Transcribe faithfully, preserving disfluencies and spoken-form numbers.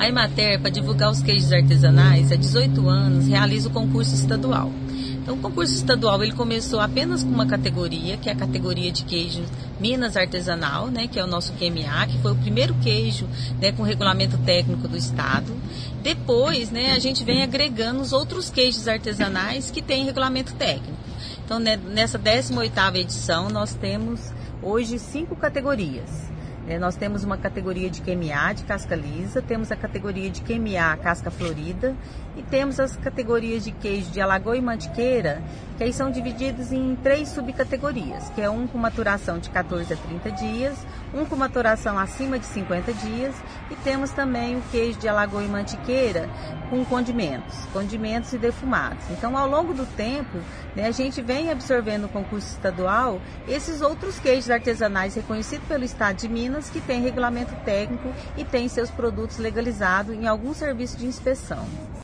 A Emater, para divulgar os queijos artesanais, há dezoito anos, realiza o concurso estadual. Então, o concurso estadual ele começou apenas com uma categoria, que é a categoria de queijo Minas Artesanal, né, que é o nosso Q M A, que foi o primeiro queijo, né, com regulamento técnico do estado. Depois, né, a gente vem agregando os outros queijos artesanais que têm regulamento técnico. Então, né, nessa décima oitava edição, nós temos hoje cinco categorias. É, nós temos uma categoria de Q M A de casca lisa, temos a categoria de Q M A casca florida e temos as categorias de queijo de Alagoa e Mantiqueira, que aí são divididos em três subcategorias, que é um com maturação de quatorze a trinta dias, um com maturação acima de cinquenta dias e temos também o queijo de Alagoa e Mantiqueira com condimentos, condimentos e defumados. Então, ao longo do tempo, né, a gente vem absorvendo no concurso estadual esses outros queijos artesanais reconhecidos pelo Estado de Minas, que tem regulamento técnico e tem seus produtos legalizados em algum serviço de inspeção.